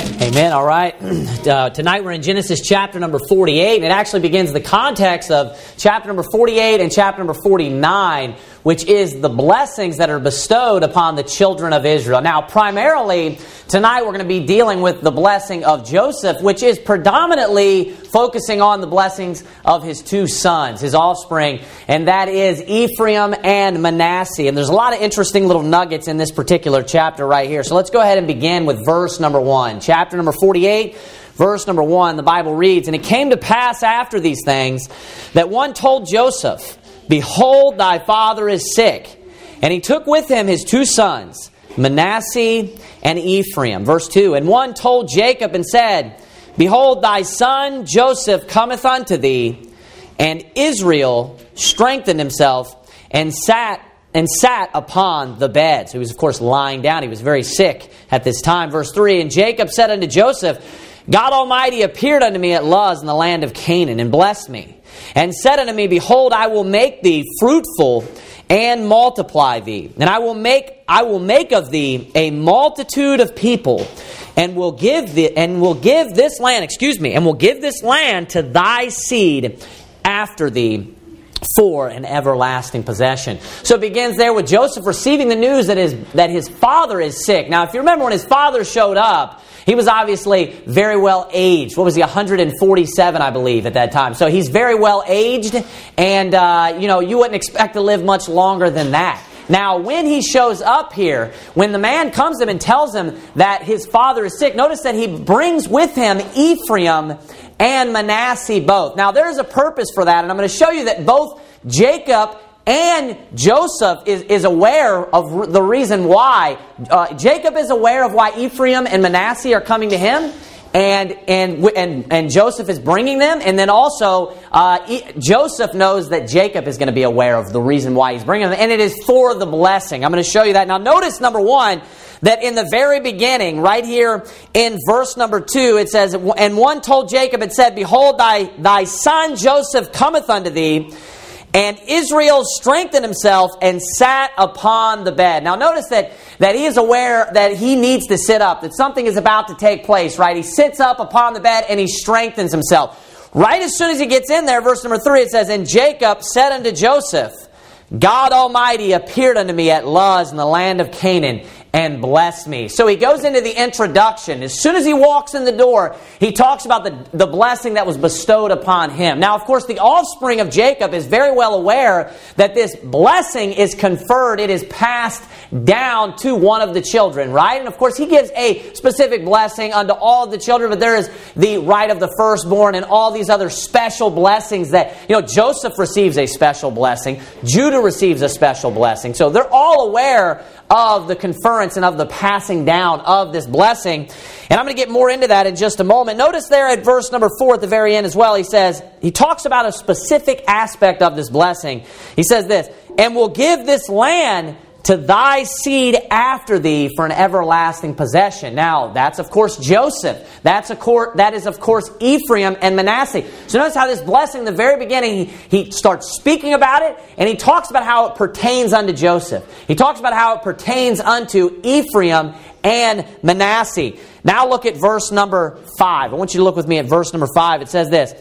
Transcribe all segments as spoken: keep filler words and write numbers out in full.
Amen. All right. Uh, tonight we're in Genesis chapter number forty-eight, and it actually begins the context of chapter number forty-eight and chapter number forty-nine, which is the blessings that are bestowed upon the children of Israel. Now, primarily, tonight we're going to be dealing with the blessing of Joseph, which is predominantly focusing on the blessings of his two sons, his offspring, and that is Ephraim and Manasseh. And there's a lot of interesting little nuggets in this particular chapter right here. So let's go ahead and begin with verse number one. Chapter number forty-eight, verse number one, the Bible reads, "And it came to pass after these things that one told Joseph, Behold, thy father is sick. And he took with him his two sons, Manasseh and Ephraim." Verse two, "And one told Jacob and said, Behold, thy son Joseph cometh unto thee. And Israel strengthened himself and sat and sat upon the bed." So he was, of course, lying down. He was very sick at this time. Verse three, "And Jacob said unto Joseph, God Almighty appeared unto me at Luz in the land of Canaan, and blessed me, and said unto me, Behold, I will make thee fruitful and multiply thee, and I will make I will make of thee a multitude of people, and will give the and will give this land, excuse me, and will give this land to thy seed after thee for an everlasting possession." So it begins there with Joseph receiving the news that his that his father is sick. Now, if you remember when his father showed up, he was obviously very well aged. What was he, one hundred forty-seven, I believe, at that time. So he's very well aged, and uh, you know, you wouldn't expect to live much longer than that. Now, when he shows up here, when the man comes to him and tells him that his father is sick, notice that he brings with him Ephraim and Manasseh both. Now, there's a purpose for that, and I'm going to show you that both Jacob and Joseph is, is aware of the reason why. Uh, Jacob is aware of why Ephraim and Manasseh are coming to him, and and and, and Joseph is bringing them. And then also, uh, e- Joseph knows that Jacob is going to be aware of the reason why he's bringing them, and it is for the blessing. I'm going to show you that. Now, notice, number one, that in the very beginning, right here in verse number two, it says, "And one told Jacob and said, Behold, thy, thy son Joseph cometh unto thee. And Israel strengthened himself and sat upon the bed." Now notice that, that he is aware that he needs to sit up, that something is about to take place, right? He sits up upon the bed and he strengthens himself. Right as soon as he gets in there, verse number three, it says, "And Jacob said unto Joseph, God Almighty appeared unto me at Luz in the land of Canaan, and bless me." So he goes into the introduction. As soon as he walks in the door, he talks about the, the blessing that was bestowed upon him. Now, of course, the offspring of Jacob is very well aware that this blessing is conferred. It is passed down to one of the children, right? And of course, he gives a specific blessing unto all of the children, but there is the right of the firstborn and all these other special blessings that, you know, Joseph receives a special blessing. Judah receives a special blessing. So they're all aware of the conference and of the passing down of this blessing. And I'm going to get more into that in just a moment. Notice there at verse number four at the very end as well, he says, he talks about a specific aspect of this blessing. He says this, "And will give this land to thy seed after thee for an everlasting possession." Now, that's of course Joseph. That's a cor- that is of course Ephraim and Manasseh. So notice how this blessing, in the very beginning, he, he starts speaking about it, and he talks about how it pertains unto Joseph. He talks about how it pertains unto Ephraim and Manasseh. Now look at verse number five. I want you to look with me at verse number five. It says this,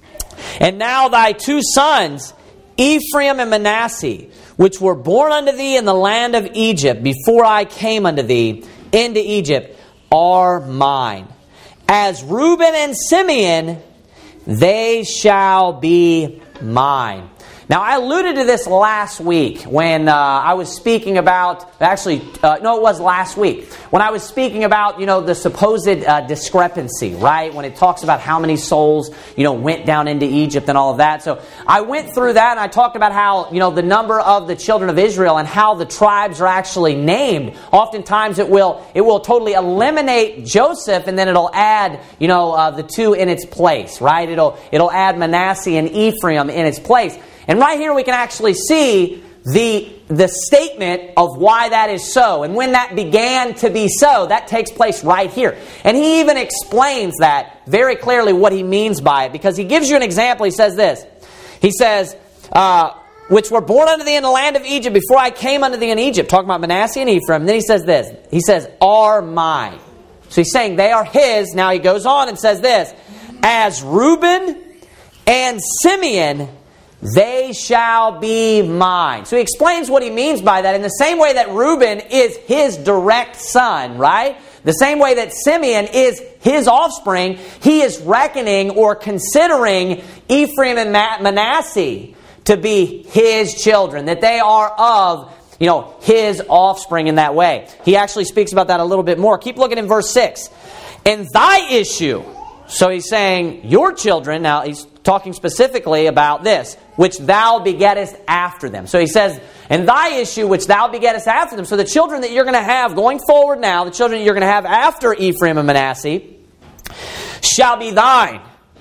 "And now thy two sons, Ephraim and Manasseh, which were born unto thee in the land of Egypt, before I came unto thee into Egypt, are mine. As Reuben and Simeon, they shall be mine." Now, I alluded to this last week when uh, I was speaking about, actually, uh, no, it was last week, when I was speaking about, you know, the supposed uh, discrepancy, right? When it talks about how many souls, you know, went down into Egypt and all of that. So I went through that and I talked about how, you know, the number of the children of Israel and how the tribes are actually named. Oftentimes it will, it will totally eliminate Joseph, and then it'll add, you know, uh, the two in its place, right? It'll, it'll add Manasseh and Ephraim in its place. And right here we can actually see the, the statement of why that is so. And when that began to be so, that takes place right here. And he even explains that very clearly what he means by it. Because he gives you an example. He says this. He says, uh, "which were born unto thee in the land of Egypt before I came unto thee in Egypt." Talking about Manasseh and Ephraim. And then he says this. He says, "are mine." So he's saying they are his. Now he goes on and says this, as Reuben and Simeon, they shall be mine. So he explains what he means by that in the same way that Reuben is his direct son, right? The same way that Simeon is his offspring, he is reckoning or considering Ephraim and Manasseh to be his children, that they are of, you know, his offspring in that way. He actually speaks about that a little bit more. Keep looking in verse six. And thy issue, so he's saying your children, now he's talking specifically about this, which thou begettest after them. So he says, and thy issue which thou begettest after them. So the children that you're going to have going forward now, the children that you're going to have after Ephraim and Manasseh, shall be thine,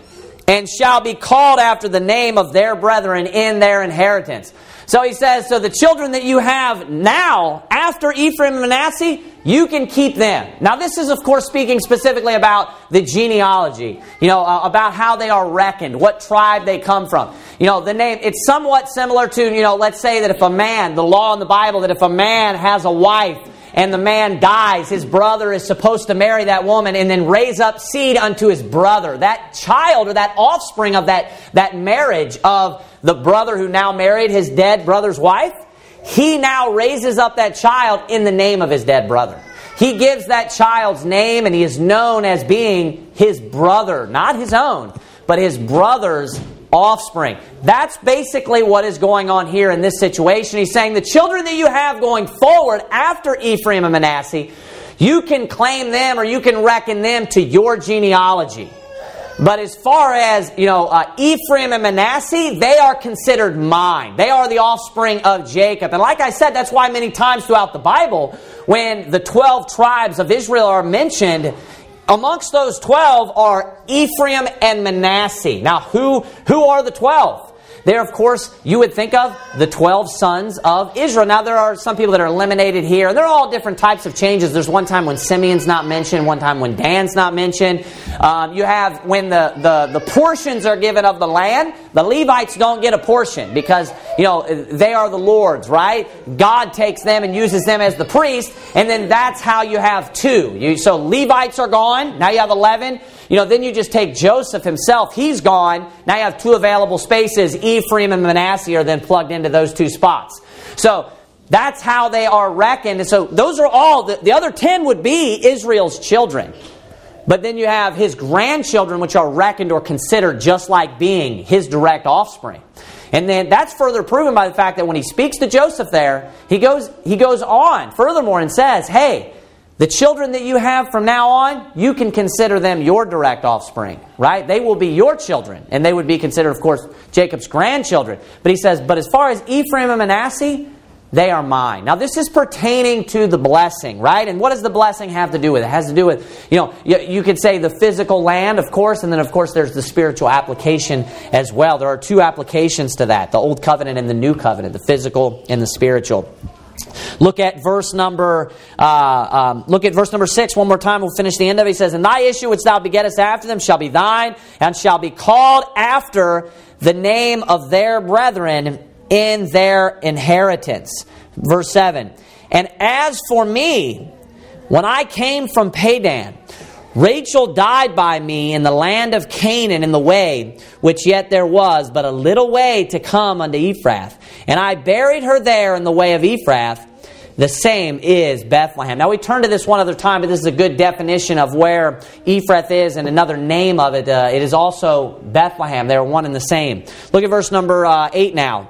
and shall be called after the name of their brethren in their inheritance. So he says, so the children that you have now, after Ephraim and Manasseh, you can keep them. Now this is, of course, speaking specifically about the genealogy, you know, uh, about how they are reckoned, what tribe they come from. You know, the name, it's somewhat similar to, you know, let's say that if a man, the law in the Bible, that if a man has a wife and the man dies, his brother is supposed to marry that woman and then raise up seed unto his brother. That child or that offspring of that, that marriage of the brother who now married his dead brother's wife, he now raises up that child in the name of his dead brother. He gives that child's name and he is known as being his brother, not his own, but his brother's offspring. That's basically what is going on here in this situation. He's saying the children that you have going forward after Ephraim and Manasseh, you can claim them or you can reckon them to your genealogy. But as far as, you know, uh, Ephraim and Manasseh, they are considered mine. They are the offspring of Jacob. And like I said, that's why many times throughout the Bible, when the twelve tribes of Israel are mentioned, amongst those twelve are Ephraim and Manasseh. Now, who, who are the twelve? They're, of course, you would think of the twelve sons of Israel. Now, there are some people that are eliminated here. They're all different types of changes. There's one time when Simeon's not mentioned, one time when Dan's not mentioned. Um, you have when the, the, the portions are given of the land, the Levites don't get a portion because, you know, they are the Lord's, right? God takes them and uses them as the priest, and then that's how you have two. You, so Levites are gone. Now you have eleven. You know, then you just take Joseph himself. He's gone. Now you have two available spaces. Ephraim and Manasseh are then plugged into those two spots. So that's how they are reckoned. And so those are all, the, the other ten would be Israel's children. But then you have his grandchildren, which are reckoned or considered just like being his direct offspring. And then that's further proven by the fact that when he speaks to Joseph there, he goes, he goes on furthermore and says, hey, the children that you have from now on, you can consider them your direct offspring, right? They will be your children, and they would be considered, of course, Jacob's grandchildren. But he says, but as far as Ephraim and Manasseh, they are mine. Now, this is pertaining to the blessing, right? And what does the blessing have to do with it? It has to do with, you know, you, you could say the physical land, of course, and then, of course, there's the spiritual application as well. There are two applications to that, the Old Covenant and the New Covenant, the physical and the spiritual. Look at verse number uh, um, look at verse number six one more time. We'll finish the end of it. He says, and thy issue which thou begettest after them shall be thine, and shall be called after the name of their brethren in their inheritance. Verse seven. And as for me, when I came from Padan, Rachel died by me in the land of Canaan in the way, which yet there was but a little way to come unto Ephrath. And I buried her there in the way of Ephrath. The same is Bethlehem. Now we turn to this one other time, but this is a good definition of where Ephrath is and another name of it. Uh, it is also Bethlehem. They are one and the same. Look at verse number uh, eight now.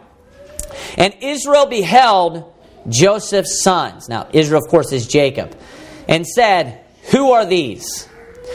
And Israel beheld Joseph's sons. Now Israel, of course, is Jacob. And said, who are these?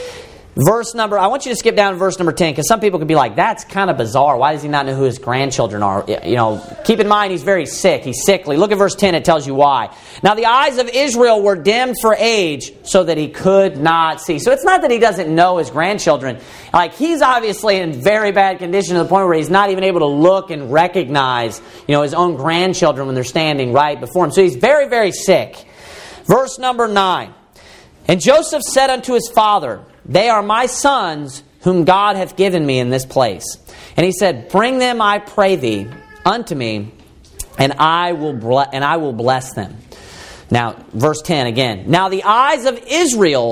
Verse number, I want you to skip down to verse number ten, because some people could be like, that's kind of bizarre. Why does he not know who his grandchildren are? You know, keep in mind he's very sick. He's sickly. Look at verse ten. It tells you why. Now the eyes of Israel were dimmed for age, so that he could not see. So it's not that he doesn't know his grandchildren. Like, he's obviously in very bad condition to the point where he's not even able to look and recognize, you know, his own grandchildren when they're standing right before him. So he's very, very sick. Verse number nine. And Joseph said unto his father, they are my sons whom God hath given me in this place. And he said, bring them, I pray thee, unto me, and I will ble- and I will bless them. Now, verse ten again. Now the eyes of Israel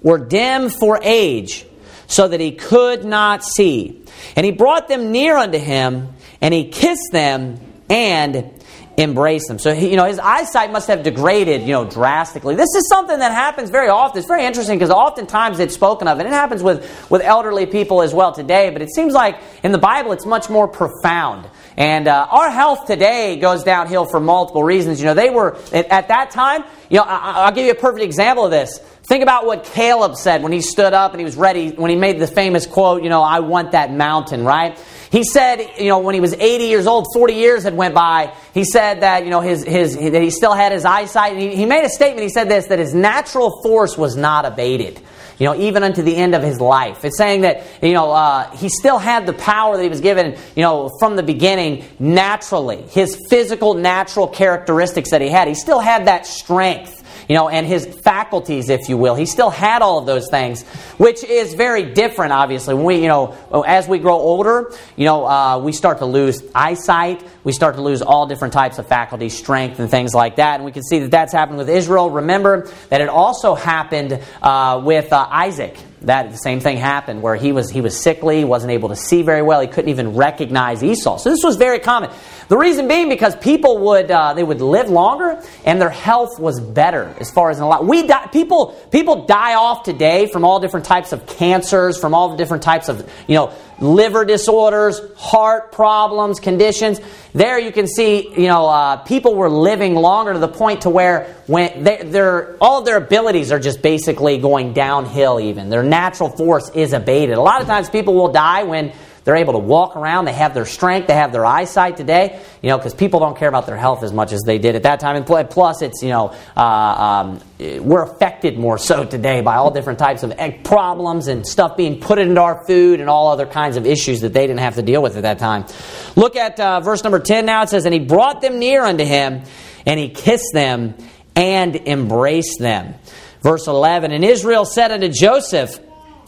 were dim for age, so that he could not see. And he brought them near unto him, and he kissed them and embraced them. So, he, you know, his eyesight must have degraded, you know, drastically. This is something that happens very often. It's very interesting because oftentimes it's spoken of, and it happens with, with elderly people as well today, but it seems like in the Bible it's much more profound. And uh, our health today goes downhill for multiple reasons. You know, they were, at, at that time, you know, I, I'll give you a perfect example of this. Think about what Caleb said when he stood up and he was ready, when he made the famous quote, you know, I want that mountain, right? He said, you know, when he was eighty years old, forty years had went by, he said that, you know, his, his, that he still had his eyesight. And he, he made a statement, he said this, that his natural force was not abated. You know, even unto the end of his life. It's saying that, you know, uh, he still had the power that he was given, you know, from the beginning naturally. His physical, natural characteristics that he had. He still had that strength, you know, and his faculties, if you will. He still had all of those things, which is very different, obviously. When we, you know, as we grow older, you know, uh, we start to lose eyesight. We start to lose all different types of faculties, strength, and things like that. And we can see that that's happened with Israel. Remember that it also happened uh, with uh, Isaac. That the same thing happened where he was he was sickly, wasn't able to see very well. He couldn't even recognize Esau. So this was very common. The reason being because people would uh, they would live longer and their health was better as far as in a lot. We die, people people die off today from all different types of cancers, from all the different types of you know liver disorders, heart problems, conditions. There you can see, you know, uh, people were living longer to the point to where when they, they're, all of their abilities are just basically going downhill even. Their natural force is abated. A lot of times people will die when they're able to walk around, they have their strength, they have their eyesight today, you know, because people don't care about their health as much as they did at that time. And plus, it's, you know, uh, um, we're affected more so today by all different types of problems and stuff being put into our food and all other kinds of issues that they didn't have to deal with at that time. Look at uh, verse number ten now. It says, and he brought them near unto him, and he kissed them and embraced them. Verse eleven, and Israel said unto Joseph,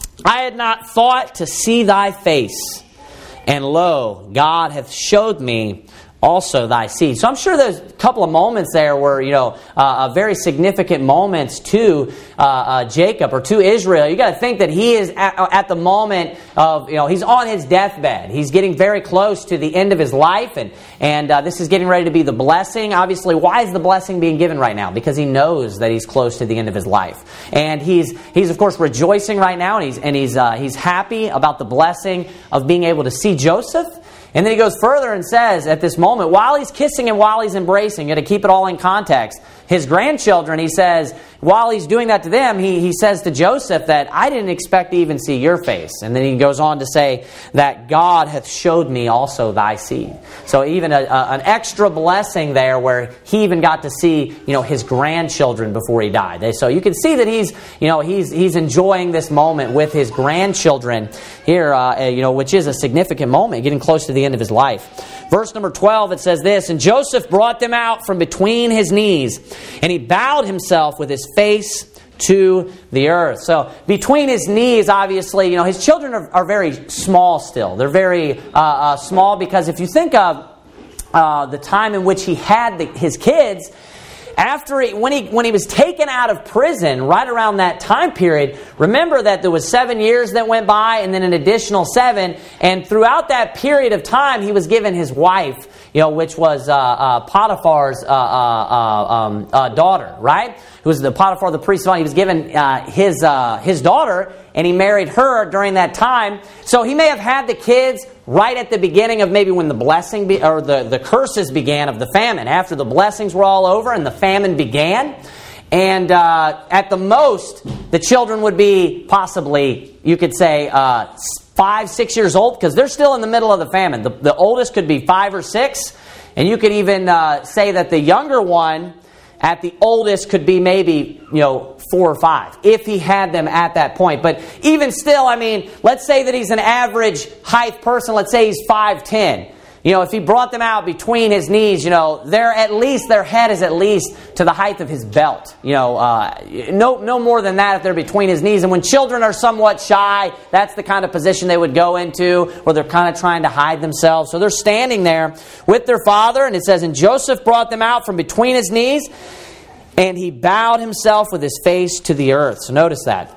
I had not thought to see thy face, and lo, God hath showed me also thy seed. So I'm sure there's a couple of moments there where, you know, uh, very significant moments to uh, uh, Jacob or to Israel. You got to think that he is at, at the moment of, you know, he's on his deathbed. He's getting very close to the end of his life, and and uh, this is getting ready to be the blessing. Obviously, why is the blessing being given right now? Because he knows that he's close to the end of his life, and he's he's of course rejoicing right now, and he's and he's uh, he's happy about the blessing of being able to see Joseph. And then he goes further and says at this moment, while he's kissing and while he's embracing, you got to keep it all in context. His grandchildren, he says, while he's doing that to them, he, he says to Joseph that I didn't expect to even see your face. And then he goes on to say that God hath showed me also thy seed. So even a, a, an extra blessing there where he even got to see, you know, his grandchildren before he died. They, so you can see that he's, you know, he's he's enjoying this moment with his grandchildren here, uh, you know, which is a significant moment, getting close to the end of his life. Verse number twelve, it says this, and Joseph brought them out from between his knees, and he bowed himself with his face to the earth. So between his knees, obviously, you know, his children are, are very small still. They're very uh, uh, small because if you think of uh, the time in which he had the, his kids, after he, when he when he was taken out of prison, right around that time period, remember that there was seven years that went by, and then an additional seven. And throughout that period of time, he was given his wife, you know, which was uh, uh, Potiphar's uh, uh, uh, um, uh, daughter, right? Who was the Potiphar, the priest. He was given uh, his uh, his daughter, and he married her during that time. So he may have had the kids right at the beginning of maybe when the blessing be, or the, the curses began of the famine. After the blessings were all over and the famine began. And uh, at the most, the children would be possibly, you could say, uh, five, six years old, because they're still in the middle of the famine. The, the oldest could be five or six. And you could even uh, say that the younger one at the oldest could be maybe, you know, four or five, if he had them at that point. But even still, I mean, let's say that he's an average height person. Let's say he's five ten. You know, if he brought them out between his knees, you know, they're at least, their head is at least to the height of his belt. You know, uh, no no more than that if they're between his knees. And when children are somewhat shy, that's the kind of position they would go into, where they're kind of trying to hide themselves. So they're standing there with their father, and it says, and Joseph brought them out from between his knees, and he bowed himself with his face to the earth. So notice that.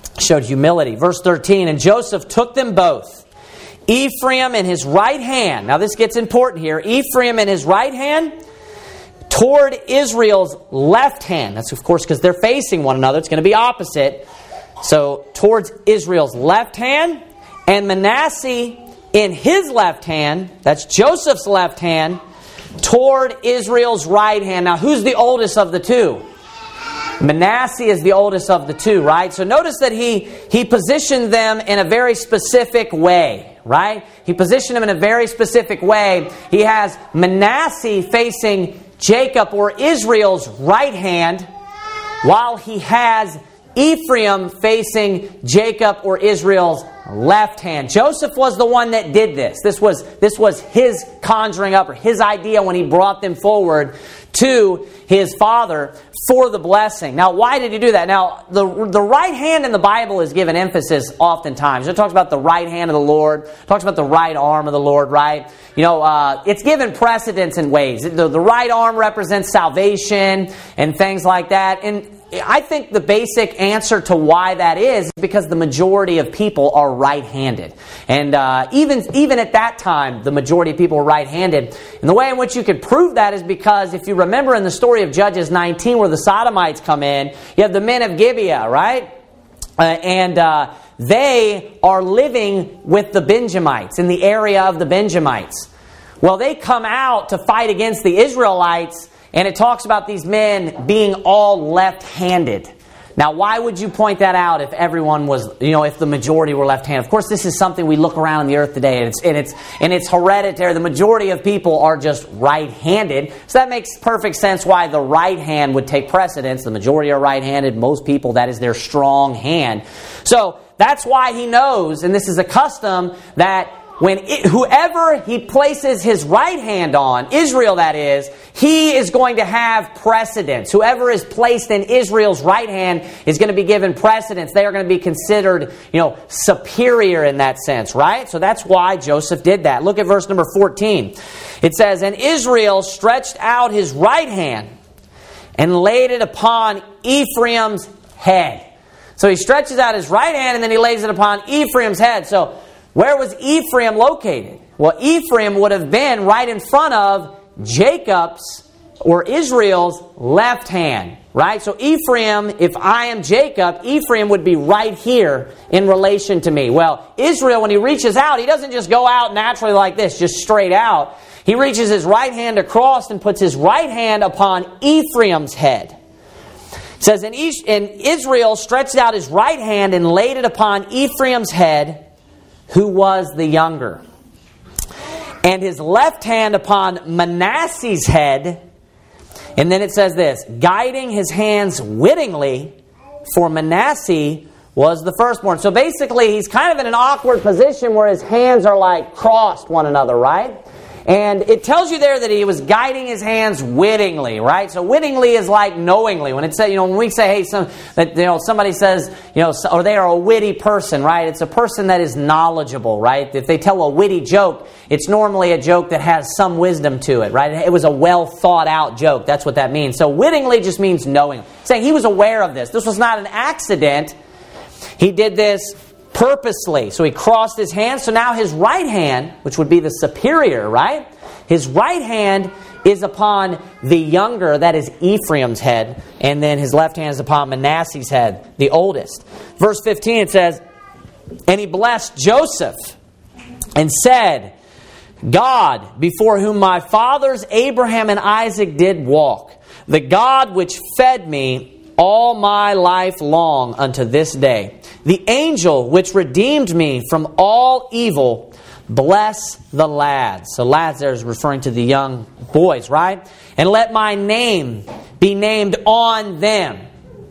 Showed humility. Verse thirteen, and Joseph took them both, Ephraim in his right hand. Now this gets important here. Ephraim in his right hand toward Israel's left hand. That's of course because they're facing one another. It's going to be opposite. So towards Israel's left hand, and Manasseh in his left hand, that's Joseph's left hand, toward Israel's right hand. Now who's the oldest of the two? Manasseh is the oldest of the two, right? So notice that he, he positioned them in a very specific way, right? He positioned them in a very specific way. He has Manasseh facing Jacob or Israel's right hand, while he has Ephraim facing Jacob or Israel's left hand. Joseph was the one that did this. This was, this was his conjuring up, or his idea when he brought them forward to his father for the blessing. Now, why did he do that? Now, the, the right hand in the Bible is given emphasis oftentimes. It talks about the right hand of the Lord. It talks about the right arm of the Lord, right? You know, uh, it's given precedence in ways. The, the right arm represents salvation and things like that. And I think the basic answer to why that is is because the majority of people are right-handed. And uh, even, even at that time, the majority of people were right-handed. And the way in which you could prove that is because if you remember in the story of Judges nineteen where the Sodomites come in, you have the men of Gibeah, right? Uh, and uh, they are living with the Benjamites, in the area of the Benjamites. Well, they come out to fight against the Israelites, and it talks about these men being all left-handed. Now, why would you point that out if everyone was, you know, if the majority were left-handed? Of course, this is something we look around on the earth today, and it's, and it's, and it's hereditary. The majority of people are just right-handed. So that makes perfect sense why the right hand would take precedence. The majority are right-handed. Most people, that is their strong hand. So that's why he knows, and this is a custom, that when it, whoever he places his right hand on, Israel that is, he is going to have precedence. Whoever is placed in Israel's right hand is going to be given precedence. They are going to be considered, you know, superior in that sense, right? So that's why Joseph did that. Look at verse number fourteen. It says, and Israel stretched out his right hand and laid it upon Ephraim's head. So he stretches out his right hand and then he lays it upon Ephraim's head. So where was Ephraim located? Well, Ephraim would have been right in front of Jacob's or Israel's left hand, right? So Ephraim, if I am Jacob, Ephraim would be right here in relation to me. Well, Israel, when he reaches out, he doesn't just go out naturally like this, just straight out. He reaches his right hand across and puts his right hand upon Ephraim's head. It says, and Israel stretched out his right hand and laid it upon Ephraim's head, who was the younger, and his left hand upon Manasseh's head. And then it says this, guiding his hands wittingly, for Manasseh was the firstborn. So basically he's kind of in an awkward position where his hands are like crossed one another, right? And it tells you there that he was guiding his hands wittingly, right? So wittingly is like knowingly. When it say, you know, when we say, hey, some that you know somebody says, you know, or they are a witty person, right? It's a person that is knowledgeable, right? If they tell a witty joke, it's normally a joke that has some wisdom to it, right? It was a well thought out joke. That's what that means. So wittingly just means knowing. Saying he was aware of this. This was not an accident. He did this purposely. So he crossed his hands. So now his right hand, which would be the superior, right? His right hand is upon the younger, that is Ephraim's head. And then his left hand is upon Manasseh's head, the oldest. Verse fifteen, it says, and he blessed Joseph and said, God, before whom my fathers Abraham and Isaac did walk, the God which fed me all my life long unto this day, the angel which redeemed me from all evil, bless the lads. So lads there is referring to the young boys, right? And let my name be named on them,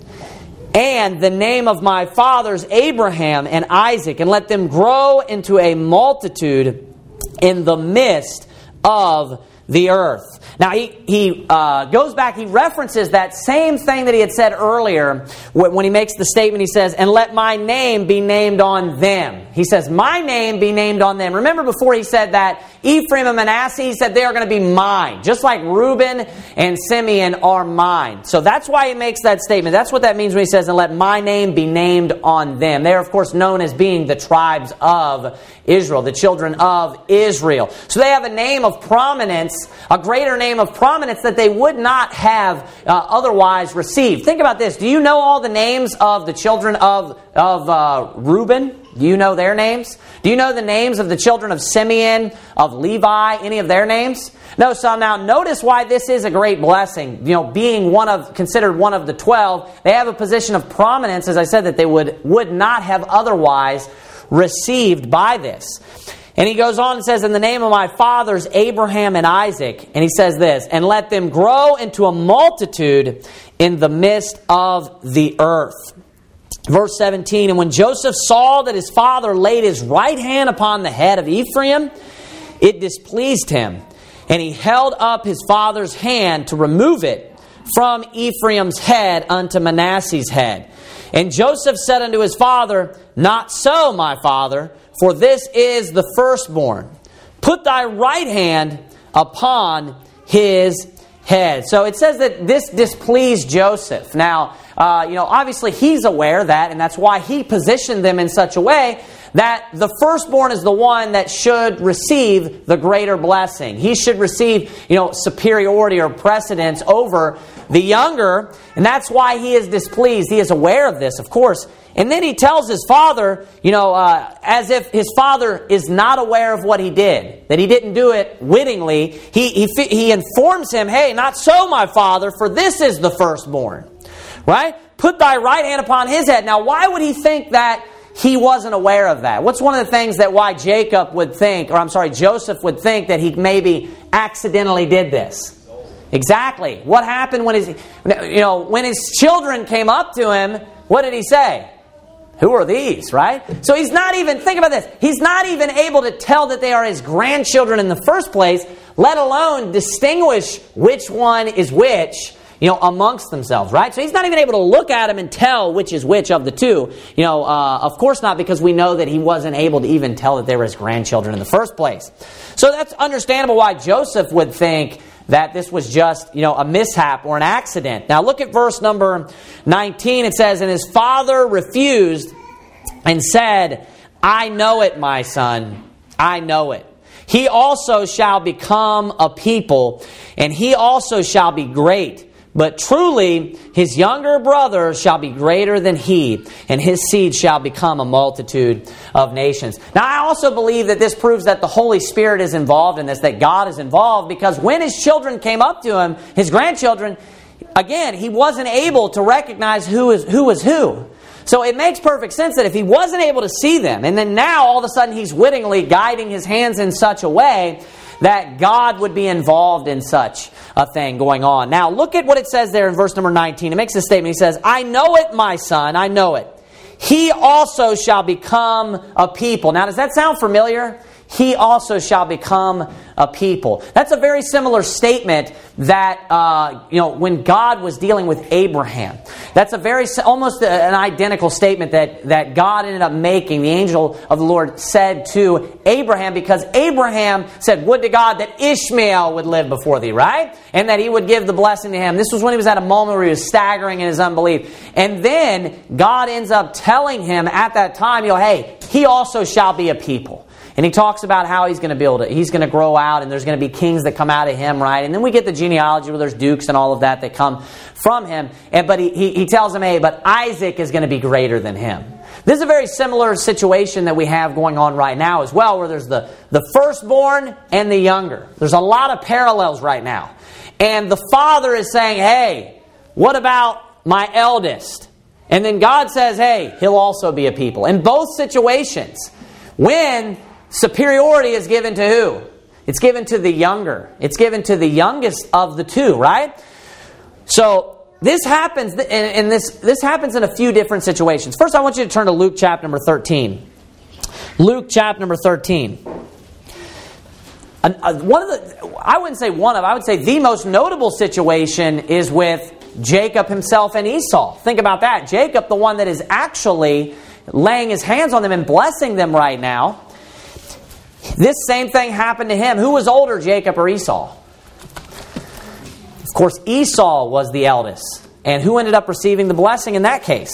and the name of my fathers Abraham and Isaac, and let them grow into a multitude in the midst of the earth. Now, he, he uh, goes back, he references that same thing that he had said earlier when he makes the statement. He says, and let my name be named on them. He says, my name be named on them. Remember before he said that Ephraim and Manasseh, he said, they are going to be mine. Just like Reuben and Simeon are mine. So that's why he makes that statement. That's what that means when he says, and let my name be named on them. They are, of course, known as being the tribes of Israel, the children of Israel. So they have a name of prominence, a greater name of prominence that they would not have uh, otherwise received. Think about this. Do you know all the names of the children of, of uh, Reuben? Do you know their names? Do you know the names of the children of Simeon, of Levi, any of their names? No, so now notice why this is a great blessing. You know, being one of, considered one of the twelve, they have a position of prominence, as I said, that they would, would not have otherwise received by this. And he goes on and says, in the name of my fathers, Abraham and Isaac, and he says this, and let them grow into a multitude in the midst of the earth. Verse seventeen, and when Joseph saw that his father laid his right hand upon the head of Ephraim, it displeased him. And he held up his father's hand to remove it from Ephraim's head unto Manasseh's head. And Joseph said unto his father, not so, my father, for this is the firstborn. Put thy right hand upon his head. So it says that this displeased Joseph. Now, uh, you know, obviously he's aware of that, and that's why he positioned them in such a way that the firstborn is the one that should receive the greater blessing. He should receive, you know, superiority or precedence over the younger, and that's why he is displeased. He is aware of this, of course. And then he tells his father, you know, uh, as if his father is not aware of what he did, that he didn't do it wittingly. He, he, he informs him, hey, not so, my father, for this is the firstborn. Right? Put thy right hand upon his head. Now, why would he think that he wasn't aware of that? What's one of the things that why Jacob would think, or I'm sorry, Joseph would think that he maybe accidentally did this? Exactly. What happened when his, you know, when his children came up to him, what did he say? Who are these, right? So he's not even, think about this, he's not even able to tell that they are his grandchildren in the first place, let alone distinguish which one is which, you know, amongst themselves, right? So he's not even able to look at them and tell which is which of the two. You know, uh, of course not, because we know that he wasn't able to even tell that they were his grandchildren in the first place. So that's understandable why Joseph would think that this was just, you know, a mishap or an accident. Now look at verse number nineteen. It says, and his father refused and said, I know it, my son. I know it. He also shall become a people, and he also shall be great. But truly, his younger brother shall be greater than he, and his seed shall become a multitude of nations. Now, I also believe that this proves that the Holy Spirit is involved in this, that God is involved, because when his children came up to him, his grandchildren, again, he wasn't able to recognize who is who was who. So it makes perfect sense that if he wasn't able to see them, and then now all of a sudden he's wittingly guiding his hands in such a way that God would be involved in such a thing going on. Now, look at what it says there in verse number nineteen. It makes a statement. He says, I know it, my son, I know it. He also shall become a people. Now, does that sound familiar? He also shall become a people. That's a very similar statement that, uh, you know, when God was dealing with Abraham. That's a very, almost an identical statement that, that God ended up making. The angel of the Lord said to Abraham, because Abraham said, would to God that Ishmael would live before thee, right? And that he would give the blessing to him. This was when he was at a moment where he was staggering in his unbelief. And then God ends up telling him at that time, you know, hey, he also shall be a people. And he talks about how he's going to build it. He's going to grow out, and there's going to be kings that come out of him, right? And then we get the genealogy where there's dukes and all of that that come from him. And, but he, he, he tells him, hey, but Isaac is going to be greater than him. This is a very similar situation that we have going on right now as well, where there's the, the firstborn and the younger. There's a lot of parallels right now. And the father is saying, hey, what about my eldest? And then God says, hey, he'll also be a people. In both situations, when superiority is given to who? It's given to the younger. It's given to the youngest of the two, right? So this happens, and this this happens in a few different situations. First, I want you to turn to Luke chapter number thirteen. Luke chapter number thirteen. One of the, I wouldn't say one of, I would say the most notable situation is with Jacob himself and Esau. Think about that. Jacob, the one that is actually laying his hands on them and blessing them right now. This same thing happened to him. Who was older, Jacob or Esau? Of course, Esau was the eldest. And who ended up receiving the blessing in that case?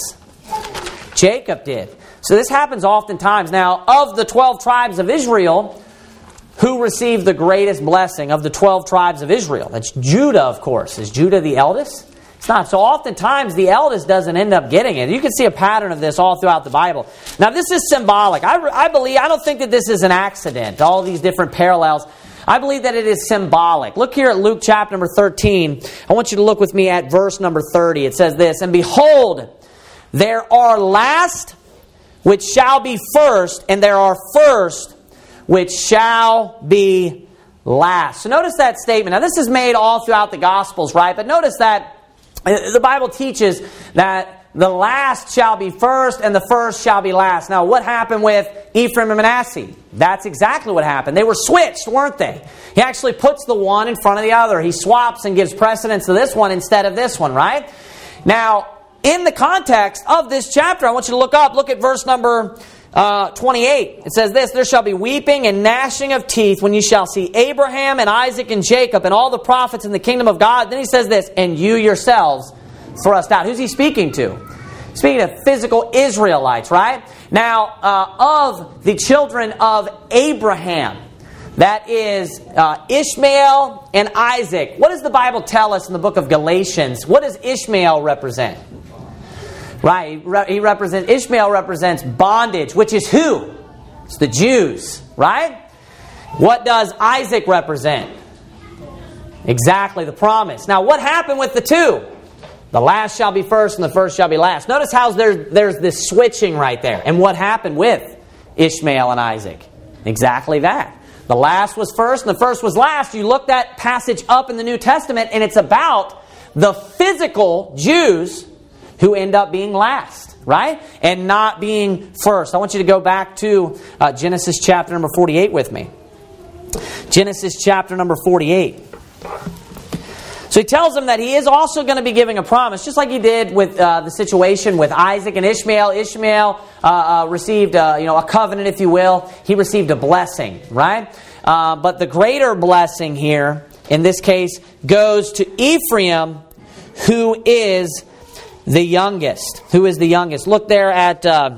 Jacob did. So this happens oftentimes. Now, of the twelve tribes of Israel, who received the greatest blessing of the twelve tribes of Israel? That's Judah, of course. Is Judah the eldest? It's not. So oftentimes the eldest doesn't end up getting it. You can see a pattern of this all throughout the Bible. Now this is symbolic. I, I believe, I don't think that this is an accident, all these different parallels. I believe that it is symbolic. Look here at Luke chapter number thirteen. I want you to look with me at verse number thirty. It says this, "And behold, there are last which shall be first, and there are first which shall be last." So notice that statement. Now this is made all throughout the Gospels, right? But notice that the Bible teaches that the last shall be first and the first shall be last. Now what happened with Ephraim and Manasseh? That's exactly what happened. They were switched, weren't they? He actually puts the one in front of the other. He swaps and gives precedence to this one instead of this one, right? Now, in the context of this chapter, I want you to look up, look at verse number uh, twenty-eight. It says this, "There shall be weeping and gnashing of teeth when you shall see Abraham and Isaac and Jacob and all the prophets in the kingdom of God." Then he says this, "And you yourselves thrust out." Who's he speaking to? Speaking of physical Israelites, right? Now, uh, of the children of Abraham, that is uh, Ishmael and Isaac. What does the Bible tell us in the book of Galatians? What does Ishmael represent? Right, he represents, Ishmael represents bondage, which is who? It's the Jews, right? What does Isaac represent? Exactly, the promise. Now, what happened with the two? The last shall be first and the first shall be last. Notice how there's, there's this switching right there. And what happened with Ishmael and Isaac? Exactly that. The last was first and the first was last. You look that passage up in the New Testament and it's about the physical Jews who end up being last, right? And not being first. I want you to go back to uh, Genesis chapter number forty-eight with me. Genesis chapter number forty-eight. So he tells them that he is also going to be giving a promise, just like he did with uh, the situation with Isaac and Ishmael. Ishmael uh, uh, received uh, you know, a covenant, if you will. He received a blessing, right? Uh, but the greater blessing here, in this case, goes to Ephraim, who is the youngest. Who is the youngest? Look there at, uh,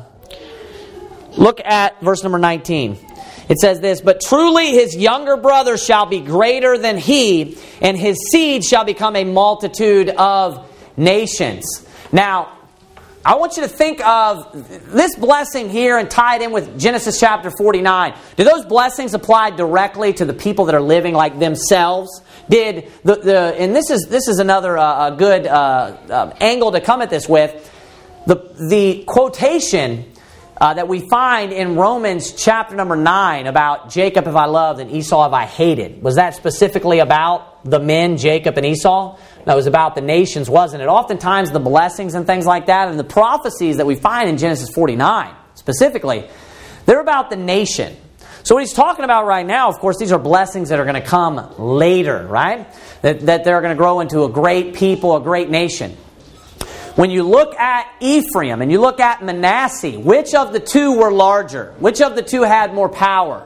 look at verse number nineteen. It says this, "But truly his younger brother shall be greater than he, and his seed shall become a multitude of nations." Now, I want you to think of this blessing here and tie it in with Genesis chapter forty-nine. Do those blessings apply directly to the people that are living like themselves? Did the, the and this is this is another uh, good uh, uh, angle to come at this with. The, the quotation Uh, that we find in Romans chapter number nine about Jacob have I loved and Esau have I hated. Was that specifically about the men, Jacob and Esau? No, it was about the nations, wasn't it? Oftentimes the blessings and things like that and the prophecies that we find in Genesis forty-nine specifically, they're about the nation. So what he's talking about right now, of course, these are blessings that are going to come later, right? That, that they're going to grow into a great people, a great nation. When you look at Ephraim and you look at Manasseh, which of the two were larger? Which of the two had more power?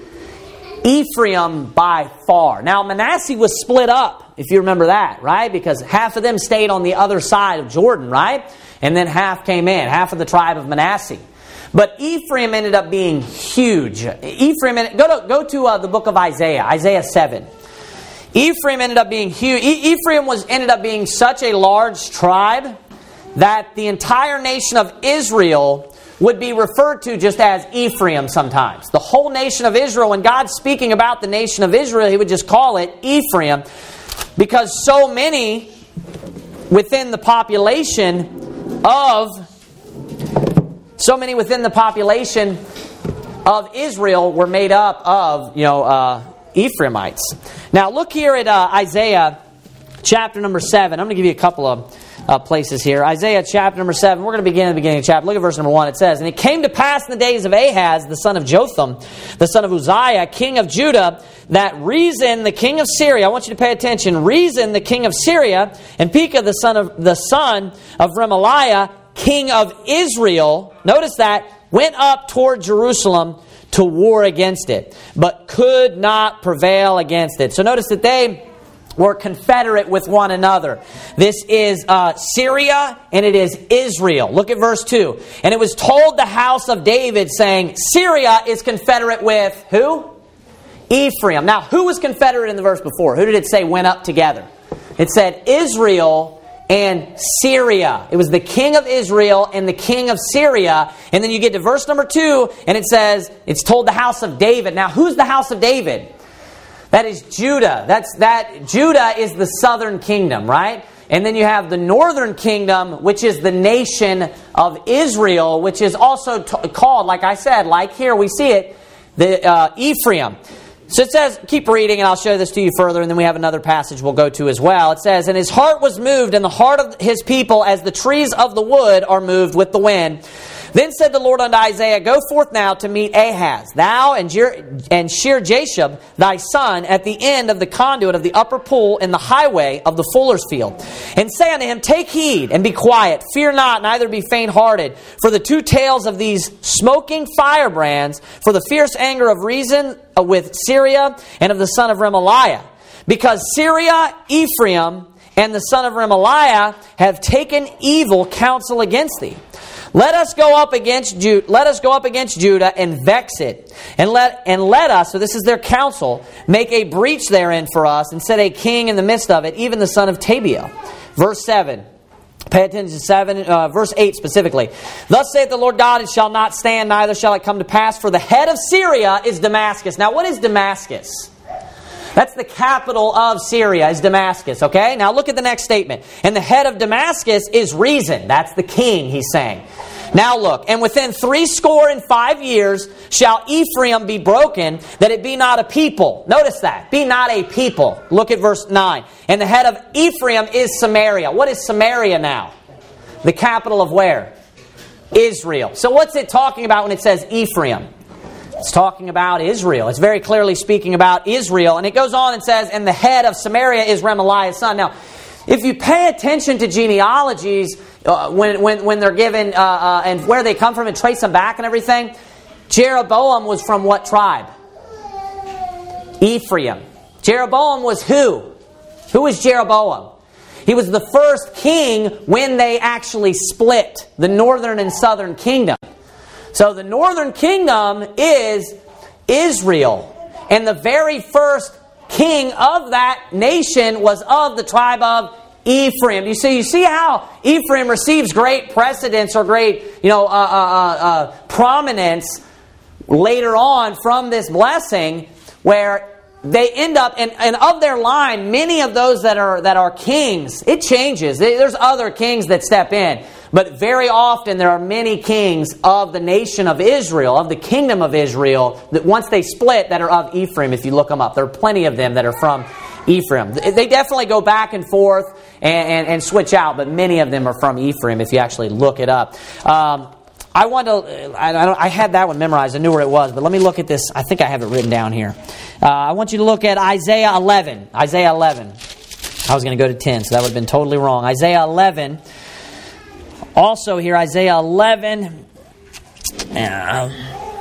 Ephraim by far. Now Manasseh was split up, if you remember that, right? Because half of them stayed on the other side of Jordan, right? And then half came in, half of the tribe of Manasseh. But Ephraim ended up being huge. Ephraim, go to, go to uh, the book of Isaiah, Isaiah seven. Ephraim ended up being huge. E- Ephraim was ended up being such a large tribe that the entire nation of Israel would be referred to just as Ephraim sometimes. The whole nation of Israel, when God's speaking about the nation of Israel, He would just call it Ephraim, because so many within the population of so many within the population of Israel were made up of, you know, uh, Ephraimites. Now look here at uh, Isaiah chapter number seven. I'm going to give you a couple of Uh, places here. Isaiah chapter number seven. We're going to begin at the beginning of the chapter. Look at verse number one. It says, "And it came to pass in the days of Ahaz, the son of Jotham, the son of Uzziah, king of Judah, that Rezin, the king of Syria," I want you to pay attention, "Rezin, the king of Syria, and Pekah, the son of the son of Remaliah, king of Israel," notice that, "went up toward Jerusalem to war against it, but could not prevail against it. So notice that they were confederate with one another. This is uh, Syria and it is Israel. Look at verse two. And it was told the house of David, saying, Syria is confederate with who? Ephraim. Now, who was confederate in the verse before? Who did it say went up together? It said Israel and Syria. It was the king of Israel and the king of Syria. And then you get to verse number two, and it says, it's told the house of David. Now, who's the house of David? That is Judah. That's that Judah is the southern kingdom, right? And then you have the northern kingdom, which is the nation of Israel, which is also t- called, like I said, like here we see it, the uh, Ephraim. So it says, keep reading and I'll show this to you further, and then we have another passage we'll go to as well. It says, and his heart was moved, and the heart of his people as the trees of the wood are moved with the wind. Then said the Lord unto Isaiah, go forth now to meet Ahaz, thou and, Jer- and Shear-Jashub thy son, at the end of the conduit of the upper pool in the highway of the fuller's field. And say unto him, take heed and be quiet, fear not, neither be faint-hearted, for the two tails of these smoking firebrands, for the fierce anger of reason with Syria and of the son of Remaliah. Because Syria, Ephraim, and the son of Remaliah have taken evil counsel against thee. Let us go up against Judah. Let us go up against Judah and vex it, and let and let us. So this is their counsel. Make a breach therein for us, and set a king in the midst of it, even the son of Tabiel. Verse seven. Pay attention to seven, uh, verse eight specifically. Thus saith the Lord God, it shall not stand, neither shall it come to pass. For the head of Syria is Damascus. Now, what is Damascus? That's the capital of Syria, is Damascus, okay? Now look at the next statement. And the head of Damascus is Rezin. That's the king, he's saying. Now look, and within three score and five years shall Ephraim be broken, that it be not a people. Notice that. Be not a people. Look at verse nine. And the head of Ephraim is Samaria. What is Samaria now? The capital of where? Israel. So what's it talking about when it says Ephraim? It's talking about Israel. It's very clearly speaking about Israel. And it goes on and says, and the head of Samaria is Remaliah's son. Now, if you pay attention to genealogies, uh, when, when, when they're given, uh, uh, and where they come from and trace them back and everything, Jeroboam was from what tribe? Ephraim. Jeroboam was who? Who was Jeroboam? He was the first king when they actually split the northern and southern kingdom. So the northern kingdom is Israel. And the very first king of that nation was of the tribe of Ephraim. You see, you see how Ephraim receives great precedence or great, you know, uh, uh, uh, prominence later on from this blessing, where they end up, and, and of their line, many of those that are that are kings, it changes. There's other kings that step in. But very often there are many kings of the nation of Israel, of the kingdom of Israel, that once they split, that are of Ephraim, if you look them up. There are plenty of them that are from Ephraim. They definitely go back and forth and, and, and switch out, but many of them are from Ephraim if you actually look it up. Um, I want to. I, I, don't, I had that one memorized. I knew where it was, but let me look at this. I think I have it written down here. Uh, I want you to look at Isaiah eleven. Isaiah eleven. I was going to go to ten, so that would have been totally wrong. Isaiah eleven. Also here, Isaiah eleven. Uh,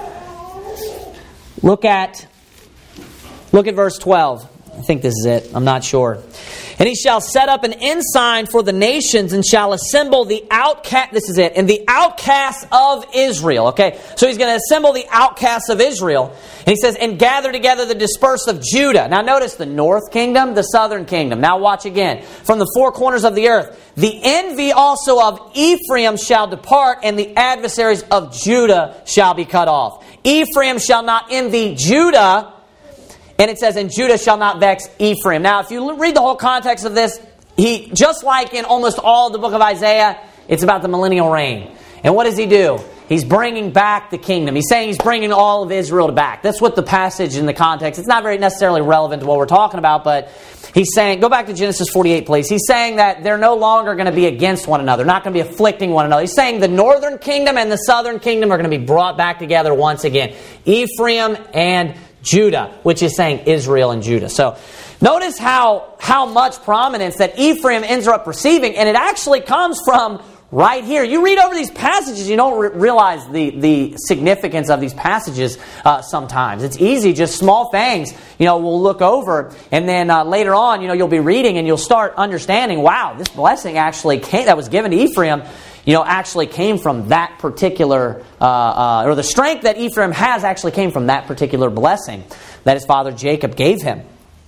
look at. Look at verse twelve. I think this is it. I'm not sure. And he shall set up an ensign for the nations, and shall assemble the outcast. This is it. And the outcasts of Israel. Okay. So he's going to assemble the outcasts of Israel. And he says, and gather together the dispersed of Judah. Now notice the north kingdom, the southern kingdom. Now watch again. From the four corners of the earth. The envy also of Ephraim shall depart, and the adversaries of Judah shall be cut off. Ephraim shall not envy Judah. And it says, and Judah shall not vex Ephraim. Now, if you read the whole context of this, he just like in almost all the book of Isaiah, it's about the millennial reign. And what does he do? He's bringing back the kingdom. He's saying he's bringing all of Israel back. That's what the passage in the context, it's not very necessarily relevant to what we're talking about, but he's saying, go back to Genesis forty-eight, please. He's saying that they're no longer going to be against one another, not going to be afflicting one another. He's saying the northern kingdom and the southern kingdom are going to be brought back together once again. Ephraim and Judah, which is saying Israel and Judah. So notice how, how much prominence that Ephraim ends up receiving, and it actually comes from right here. You read over these passages, you don't re- realize the, the significance of these passages uh, sometimes. It's easy, just small things, you know, we'll look over, and then uh, later on, you know, you'll be reading and you'll start understanding, wow, this blessing actually came, that was given to Ephraim, you know, actually came from that particular, uh, uh, or the strength that Ephraim has actually came from that particular blessing that his father Jacob gave him.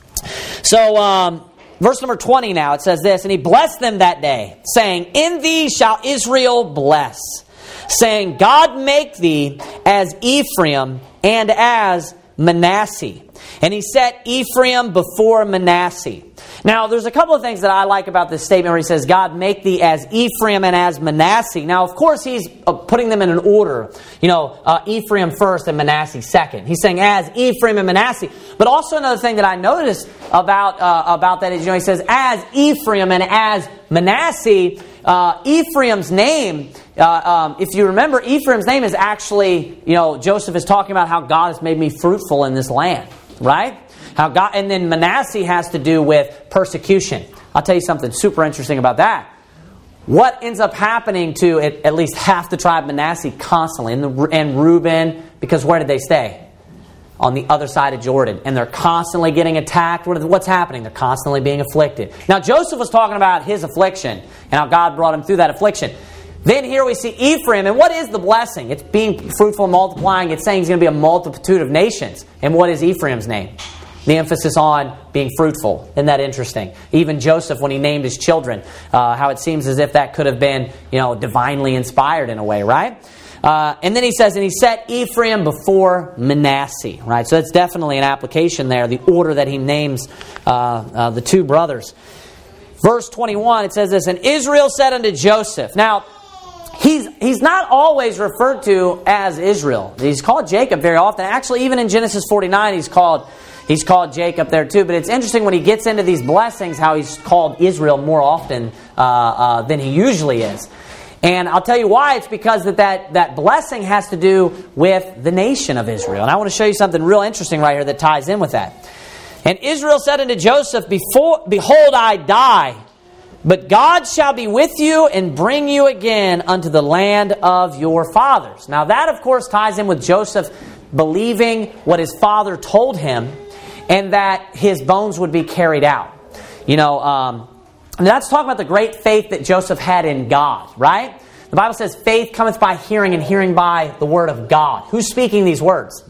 So, um, verse number twenty now, it says this, and he blessed them that day, saying, in thee shall Israel bless, saying, God make thee as Ephraim and as Manasseh. And he set Ephraim before Manasseh. Now, there's a couple of things that I like about this statement where he says, God make thee as Ephraim and as Manasseh. Now, of course, he's putting them in an order. You know, uh, Ephraim first and Manasseh second. He's saying as Ephraim and Manasseh. But also another thing that I noticed about, uh, about that is, you know, he says as Ephraim and as Manasseh. Uh, Ephraim's name, uh, um, if you remember, Ephraim's name is actually, you know, Joseph is talking about how God has made me fruitful in this land, right? How God, and then Manasseh has to do with persecution. I'll tell you something super interesting about that. What ends up happening to at, at least half the tribe of Manasseh constantly, and, the, and Reuben, because where did they stay? On the other side of Jordan. And they're constantly getting attacked. What, what's happening? They're constantly being afflicted. Now, Joseph was talking about his affliction and how God brought him through that affliction. Then here we see Ephraim. And what is the blessing? It's being fruitful and multiplying. It's saying he's going to be a multitude of nations. And what is Ephraim's name? The emphasis on being fruitful. Isn't that interesting? Even Joseph, when he named his children, uh, how it seems as if that could have been, you know, divinely inspired in a way, right? Uh, and then he says, and he set Ephraim before Manasseh, right? So that's definitely an application there, the order that he names uh, uh, the two brothers. Verse twenty-one, it says this, and Israel said unto Joseph. Now, he's he's not always referred to as Israel. He's called Jacob very often. Actually, even in Genesis forty-nine, he's called he's called Jacob there too. But it's interesting when he gets into these blessings, how he's called Israel more often uh, uh, than he usually is. And I'll tell you why. It's because that, that that blessing has to do with the nation of Israel. And I want to show you something real interesting right here that ties in with that. And Israel said unto Joseph, Before, Behold, I die, but God shall be with you and bring you again unto the land of your fathers. Now that, of course, ties in with Joseph believing what his father told him and that his bones would be carried out. You know, um... And that's talking about the great faith that Joseph had in God, right? The Bible says, faith cometh by hearing, and hearing by the word of God. Who's speaking these words?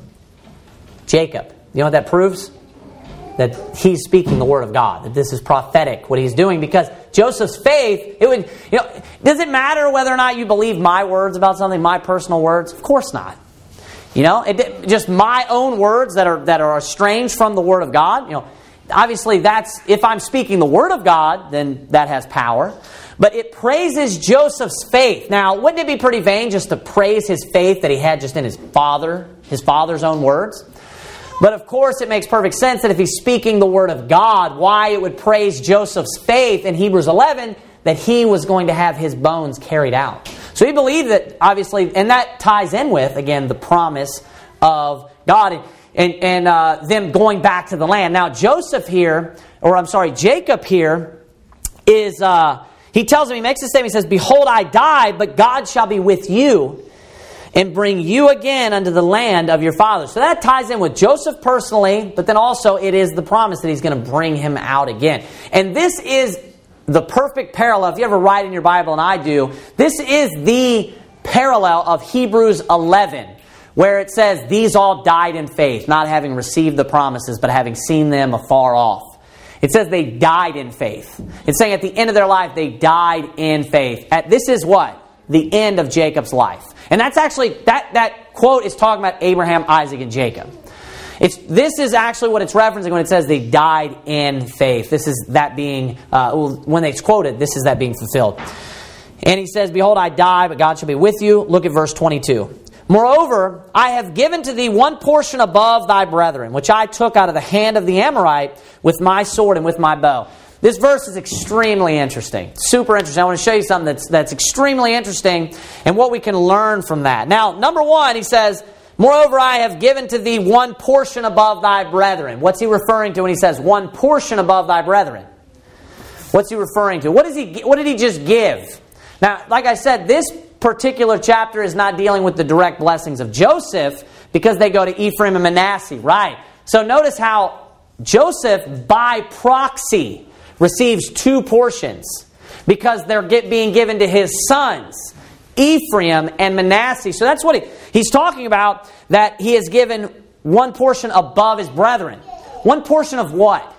Jacob. You know what that proves? That he's speaking the word of God. That this is prophetic, what he's doing. Because Joseph's faith, it would, you know, does it matter whether or not you believe my words about something, my personal words? Of course not. You know, it, just my own words that are that are estranged from the word of God, you know. Obviously, that's if I'm speaking the word of God, then that has power. But it praises Joseph's faith. Now, wouldn't it be pretty vain just to praise his faith that he had just in his father, his father's own words? But of course, it makes perfect sense that if he's speaking the word of God, why it would praise Joseph's faith in Hebrews eleven that he was going to have his bones carried out. So he believed that, obviously, and that ties in with, again, the promise of God. And, and uh, them going back to the land. Now, Joseph here, or I'm sorry, Jacob here, is, uh, he tells him, he makes a statement, he says, Behold, I die, but God shall be with you and bring you again unto the land of your fathers. So that ties in with Joseph personally, but then also it is the promise that he's going to bring him out again. And this is the perfect parallel. If you ever write in your Bible, and I do, this is the parallel of Hebrews eleven. Where it says, these all died in faith, not having received the promises, but having seen them afar off. It says they died in faith. It's saying at the end of their life, they died in faith. At, this is what? The end of Jacob's life. And that's actually, that, that quote is talking about Abraham, Isaac, and Jacob. It's, this is actually what it's referencing when it says they died in faith. This is that being, uh, when it's quoted, this is that being fulfilled. And he says, Behold, I die, but God shall be with you. Look at verse twenty-two. Moreover, I have given to thee one portion above thy brethren, which I took out of the hand of the Amorite with my sword and with my bow. This verse is extremely interesting. Super interesting. I want to show you something that's, that's extremely interesting and what we can learn from that. Now, number one, he says, Moreover, I have given to thee one portion above thy brethren. What's he referring to when he says one portion above thy brethren? What's he referring to? What, is he, what did he just give? Now, like I said, this particular chapter is not dealing with the direct blessings of Joseph because they go to Ephraim and Manasseh, right? So notice how Joseph, by proxy, receives two portions because they're get, being given to his sons, Ephraim and Manasseh. So that's what he, he's talking about, that he has given one portion above his brethren. One portion of what?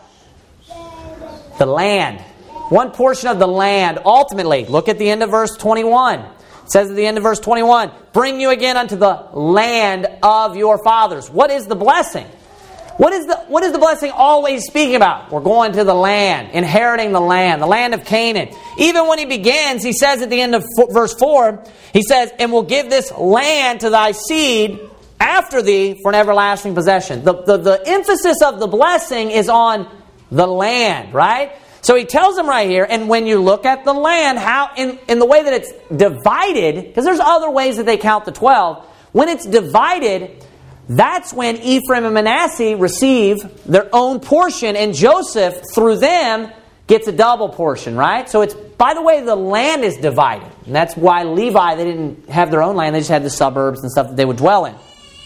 The land. One portion of the land. Ultimately, look at the end of verse twenty-one. It says at the end of verse twenty-one, bring you again unto the land of your fathers. What is the blessing? What is the what is the blessing always speaking about? We're going to the land, inheriting the land, the land of Canaan. Even when he begins, he says at the end of verse four, he says, and will give this land to thy seed after thee for an everlasting possession. The, the, the emphasis of the blessing is on the land, right? So he tells them right here, and when you look at the land, how in, in the way that it's divided, because there's other ways that they count the twelve, when it's divided, that's when Ephraim and Manasseh receive their own portion, and Joseph, through them, gets a double portion, right? So it's, by the way, the land is divided. And that's why Levi, they didn't have their own land, they just had the suburbs and stuff that they would dwell in.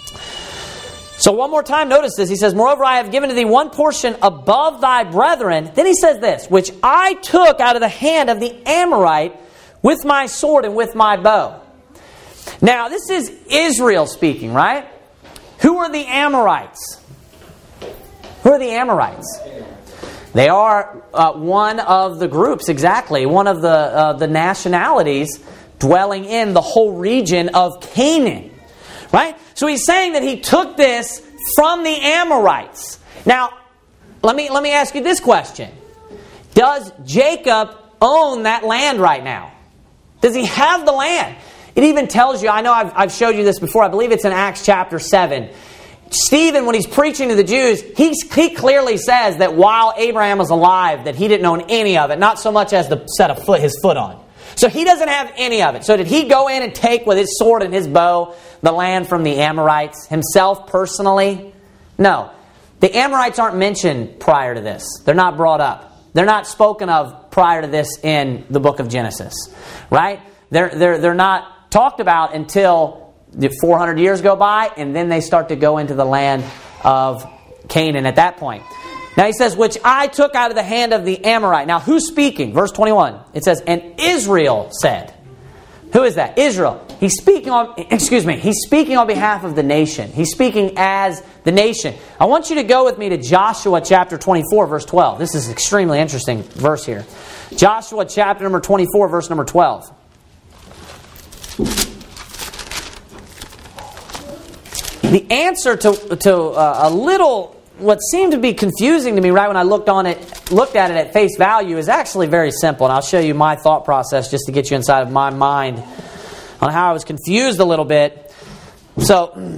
So one more time, notice this. He says, moreover, I have given to thee one portion above thy brethren. Then he says this, which I took out of the hand of the Amorite with my sword and with my bow. Now, this is Israel speaking, right? Who are the Amorites? Who are the Amorites? They are uh, one of the groups, exactly, one of the uh, the nationalities dwelling in the whole region of Canaan. Right? So he's saying that he took this from the Amorites. Now, let me let me ask you this question. Does Jacob own that land right now? Does he have the land? It even tells you, I know I've, I've showed you this before, I believe it's in Acts chapter seven. Stephen, when he's preaching to the Jews, he, he clearly says that while Abraham was alive, that he didn't own any of it, not so much as to set a foot his foot on. So he doesn't have any of it. So did he go in and take with his sword and his bow the land from the Amorites himself personally? No. The Amorites aren't mentioned prior to this. They're not brought up. They're not spoken of prior to this in the book of Genesis. Right? They're, they're, they're not talked about until the four hundred years go by, and then they start to go into the land of Canaan at that point. Now he says, which I took out of the hand of the Amorite. Now who's speaking? Verse twenty-one. It says, and Israel said. Who is that? Israel. He's speaking on, excuse me, he's speaking on behalf of the nation. He's speaking as the nation. I want you to go with me to Joshua chapter twenty-four, verse twelve. This is an extremely interesting verse here. Joshua chapter number twenty-four, verse number twelve. The answer to, to uh, a little, what seemed to be confusing to me right when I looked on it, looked at it at face value, is actually very simple. And I'll show you my thought process just to get you inside of my mind on how I was confused a little bit. So,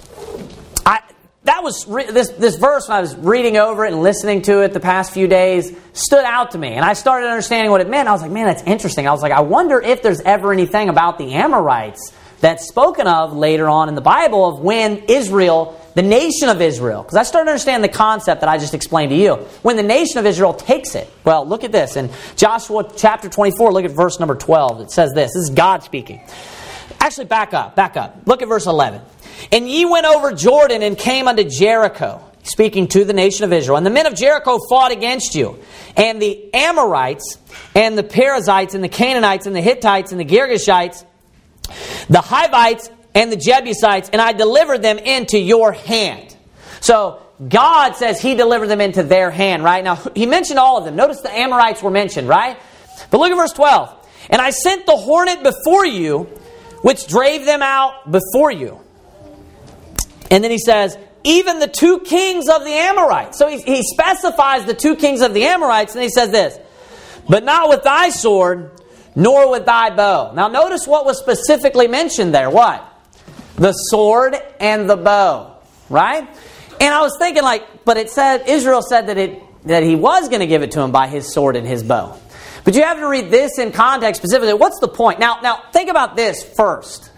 I that was re- this this verse when I was reading over it and listening to it the past few days stood out to me, and I started understanding what it meant. I was like, man, that's interesting. I was like, I wonder if there's ever anything about the Amorites that's spoken of later on in the Bible of when Israel, the nation of Israel, because I started to understand the concept that I just explained to you. When the nation of Israel takes it. Well, look at this. In Joshua chapter twenty-four, look at verse number twelve. It says this. This is God speaking. Actually, back up, back up. Look at verse eleven. And ye went over Jordan and came unto Jericho, speaking to the nation of Israel. And the men of Jericho fought against you. And the Amorites, and the Perizzites, and the Canaanites, and the Hittites, and the Girgashites, the Hivites, and the Jebusites, and I delivered them into your hand. So, God says He delivered them into their hand, right? Now, He mentioned all of them. Notice the Amorites were mentioned, right? But look at verse twelve. And I sent the hornet before you, which drave them out before you. And then He says, even the two kings of the Amorites. So He, he specifies the two kings of the Amorites, and He says this, but not with thy sword, nor with thy bow. Now notice what was specifically mentioned there. What? The sword and the bow. Right? And I was thinking like, but it said, Israel said that it that he was going to give it to him by his sword and his bow. But you have to read this in context specifically. What's the point? Now, now think about this first.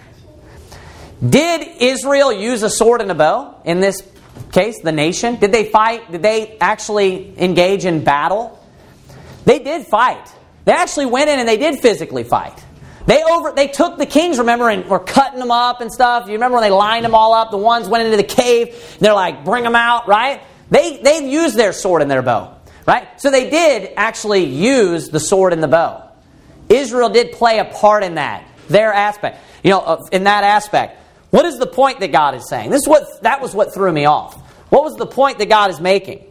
Did Israel use a sword and a bow in this case, the nation? Did they fight? Did they actually engage in battle? They did fight. They actually went in and they did physically fight. They over they took the kings, remember, and were cutting them up and stuff. You remember when they lined them all up? The ones went into the cave. And they're like, bring them out, right? They they used their sword and their bow, right? So they did actually use the sword and the bow. Israel did play a part in that, their aspect. You know, in that aspect. What is the point that God is saying? This is what that was what threw me off. What was the point that God is making?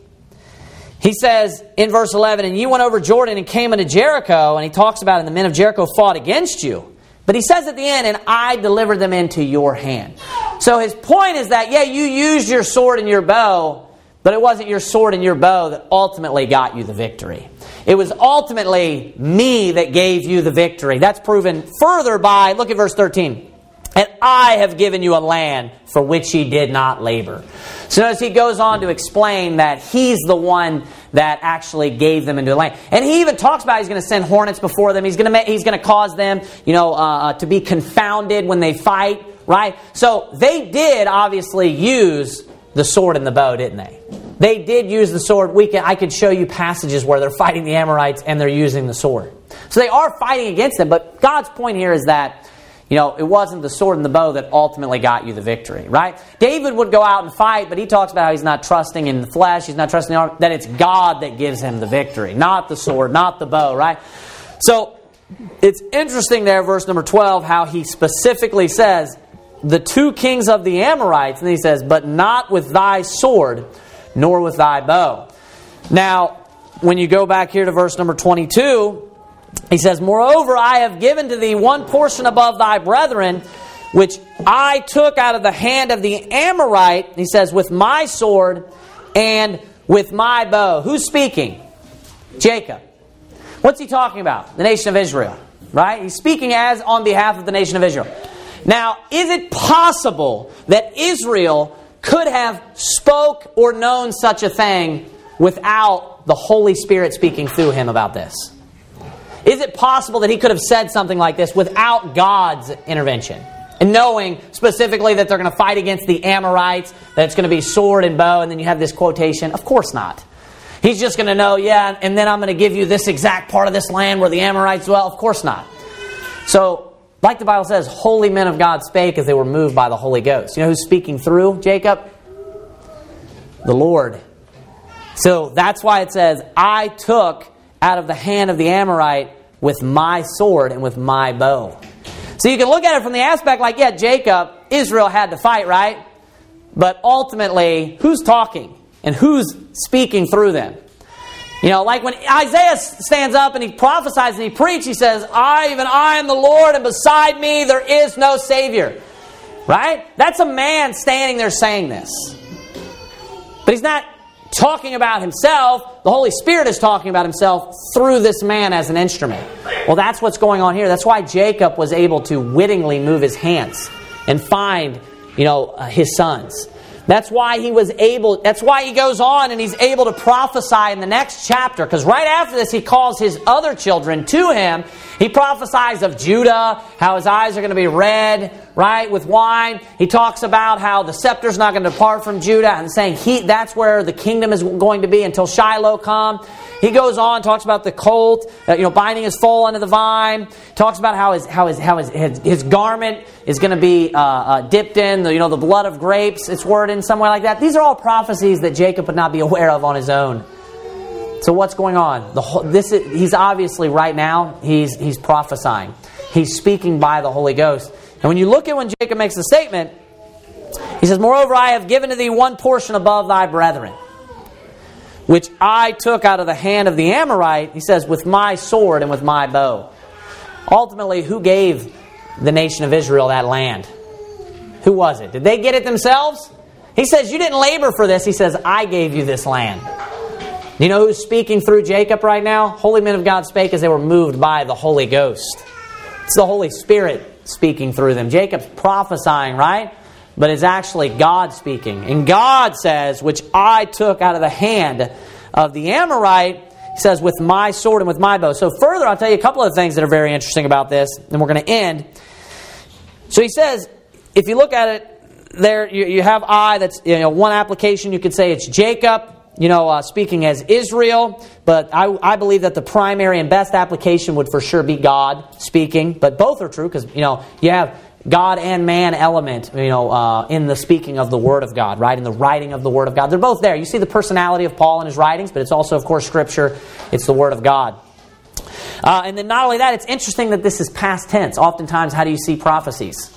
He says in verse eleven, and you went over Jordan and came into Jericho, and he talks about, and the men of Jericho fought against you. But he says at the end, and I delivered them into your hand. So his point is that, yeah, you used your sword and your bow, but it wasn't your sword and your bow that ultimately got you the victory. It was ultimately me that gave you the victory. That's proven further by, look at verse thirteen. And I have given you a land for which ye did not labor. So notice he goes on to explain that he's the one that actually gave them into the land. And he even talks about he's going to send hornets before them. He's going to make, he's going to cause them, you know, uh, to be confounded when they fight, right? So they did obviously use the sword and the bow, didn't they? They did use the sword. We can, I could show you passages where they're fighting the Amorites and they're using the sword. So they are fighting against them. But God's point here is that, you know, it wasn't the sword and the bow that ultimately got you the victory, right? David would go out and fight, but he talks about how he's not trusting in the flesh, he's not trusting in the arm, that it's God that gives him the victory, not the sword, not the bow, right? So, it's interesting there, verse number twelve, how he specifically says, the two kings of the Amorites, and he says, but not with thy sword, nor with thy bow. Now, when you go back here to verse number twenty-two, he says, moreover, I have given to thee one portion above thy brethren, which I took out of the hand of the Amorite, he says, with my sword and with my bow. Who's speaking? Jacob. What's he talking about? The nation of Israel, right? He's speaking as on behalf of the nation of Israel. Now, is it possible that Israel could have spoke or known such a thing without the Holy Spirit speaking through him about this? Is it possible that he could have said something like this without God's intervention? And knowing specifically that they're going to fight against the Amorites, that it's going to be sword and bow, and then you have this quotation? Of course not. He's just going to know, yeah, and then I'm going to give you this exact part of this land where the Amorites dwell? Of course not. So, like the Bible says, holy men of God spake as they were moved by the Holy Ghost. You know who's speaking through Jacob? The Lord. So that's why it says, I took out of the hand of the Amorite with my sword and with my bow. So you can look at it from the aspect like, yeah, Jacob, Israel had to fight, right? But ultimately, who's talking? And who's speaking through them? You know, like when Isaiah stands up and he prophesies and he preaches, he says, I, even I am the Lord, and beside me there is no Savior. Right? That's a man standing there saying this. But he's not talking about himself. The Holy Spirit is talking about himself through this man as an instrument. Well, that's what's going on here. That's why Jacob was able to wittingly move his hands and find, you know, uh, his sons. That's why he was able, that's why he goes on and he's able to prophesy in the next chapter. Because right after this, he calls his other children to him. He prophesies of Judah, how his eyes are going to be red, right, with wine. He talks about how the scepter's not going to depart from Judah, and saying he that's where the kingdom is going to be until Shiloh come. He goes on, talks about the colt, uh, you know, binding his foal under the vine. Talks about how his how his how his his, his garment is going to be uh, uh, dipped in the you know the blood of grapes. It's worded in some way like that. These are all prophecies that Jacob would not be aware of on his own. So what's going on? The whole, this is, he's obviously right now he's he's prophesying. He's speaking by the Holy Ghost. And when you look at when Jacob makes the statement, he says, "Moreover, I have given to thee one portion above thy brethren, which I took out of the hand of the Amorite," he says, "with my sword and with my bow." Ultimately, who gave the nation of Israel that land? Who was it? Did they get it themselves? He says, you didn't labor for this. He says, I gave you this land. You know who's speaking through Jacob right now? Holy men of God spake as they were moved by the Holy Ghost. It's the Holy Spirit speaking through them. Jacob's prophesying, right? But it's actually God speaking. And God says, which I took out of the hand of the Amorite, he says, with my sword and with my bow. So further, I'll tell you a couple of things that are very interesting about this, and we're going to end. So he says, if you look at it, there you, you have I, that's you know one application, you could say it's Jacob, you know, uh, speaking as Israel, but I, I believe that the primary and best application would for sure be God speaking. But both are true because, you know, you have God and man element, you know, uh, in the speaking of the Word of God, right? In the writing of the Word of God. They're both there. You see the personality of Paul in his writings, but it's also, of course, Scripture. It's the Word of God. Uh, and then not only that, it's interesting that this is past tense. Oftentimes, how do you see prophecies?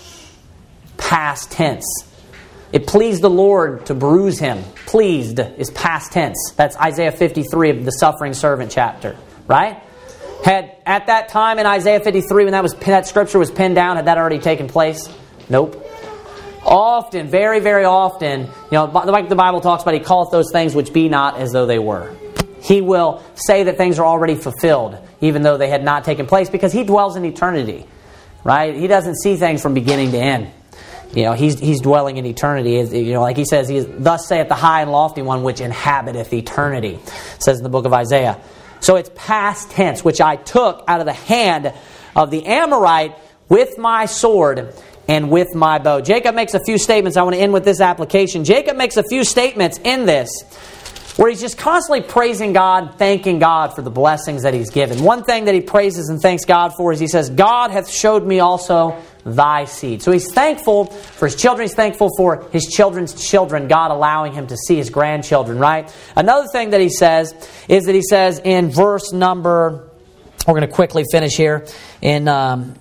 Past tense. It pleased the Lord to bruise him. Pleased is past tense. That's Isaiah fifty-three of the suffering servant chapter, right? Had at that time in Isaiah fifty-three, when that was that scripture was pinned down, had that already taken place? Nope. Often, very, very often, you know, like the Bible talks about, He calleth those things which be not as though they were. He will say that things are already fulfilled, even though they had not taken place, because He dwells in eternity, right? He doesn't see things from beginning to end. You know, he's he's dwelling in eternity. You know, like he says, he is, thus saith the high and lofty one which inhabiteth eternity. It says in the book of Isaiah. So it's past tense, which I took out of the hand of the Amorite with my sword and with my bow. Jacob makes a few statements. I want to end with this application. Jacob makes a few statements in this where he's just constantly praising God, thanking God for the blessings that He's given. One thing that he praises and thanks God for is he says, God hath showed me also thy seed. So he's thankful for his children. He's thankful for his children's children, God allowing him to see his grandchildren, right? Another thing that he says is that he says in verse number, we're going to quickly finish here, in, um,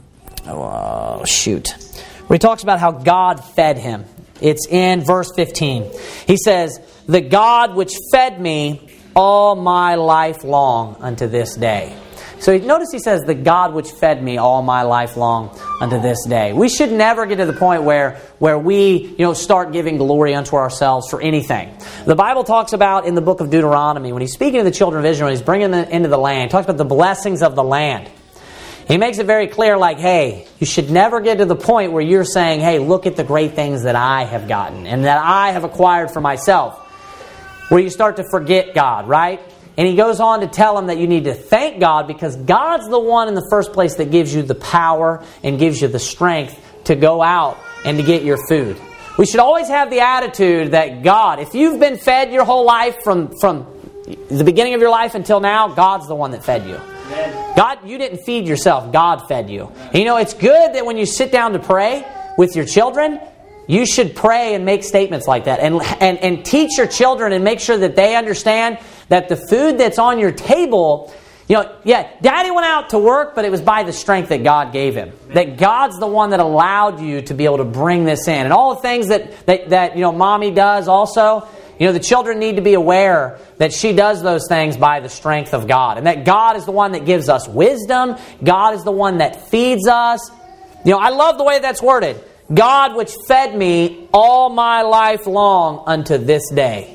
oh, shoot, where he talks about how God fed him. It's in verse fifteen. He says, the God which fed me all my life long unto this day. So notice he says, the God which fed me all my life long unto this day. We should never get to the point where, where we you know, start giving glory unto ourselves for anything. The Bible talks about in the book of Deuteronomy, when he's speaking to the children of Israel, when he's bringing them into the land, he talks about the blessings of the land. He makes it very clear, like, hey, you should never get to the point where you're saying, hey, look at the great things that I have gotten and that I have acquired for myself. Where you start to forget God, right? And he goes on to tell them that you need to thank God because God's the one in the first place that gives you the power and gives you the strength to go out and to get your food. We should always have the attitude that God, if you've been fed your whole life from, from the beginning of your life until now, God's the one that fed you. God, you didn't feed yourself. God fed you. And you know, it's good that when you sit down to pray with your children, you should pray and make statements like that. And, and, and teach your children and make sure that they understand that the food that's on your table, you know, yeah, Daddy went out to work, but it was by the strength that God gave him. That God's the one that allowed you to be able to bring this in. And all the things that, that, that you know, Mommy does also, you know, the children need to be aware that she does those things by the strength of God. And that God is the one that gives us wisdom. God is the one that feeds us. You know, I love the way that's worded. God which fed me all my life long unto this day.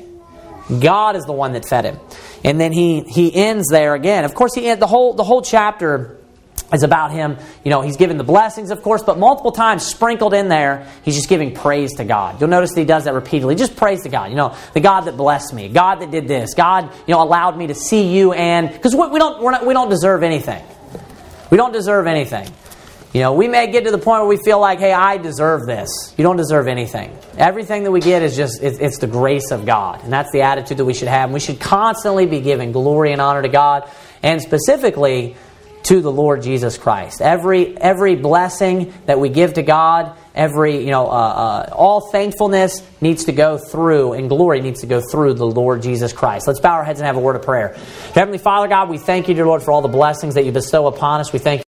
God is the one that fed him. And then he he ends there again. Of course, he the whole the whole chapter is about him. You know, he's given the blessings, of course, but multiple times sprinkled in there, he's just giving praise to God. You'll notice that he does that repeatedly. Just praise to God. You know, the God that blessed me, God that did this, God, you know, allowed me to see you, and because we, we don't we're not, we don't deserve anything. We don't deserve anything. You know, we may get to the point where we feel like, hey, I deserve this. You don't deserve anything. Everything that we get is just, it's, it's the grace of God. And that's the attitude that we should have. And we should constantly be giving glory and honor to God, and specifically to the Lord Jesus Christ. Every every blessing that we give to God, every, you know, uh, uh, all thankfulness needs to go through, and glory needs to go through the Lord Jesus Christ. Let's bow our heads and have a word of prayer. Heavenly Father, God, we thank you, dear Lord, for all the blessings that you bestow upon us. We thank you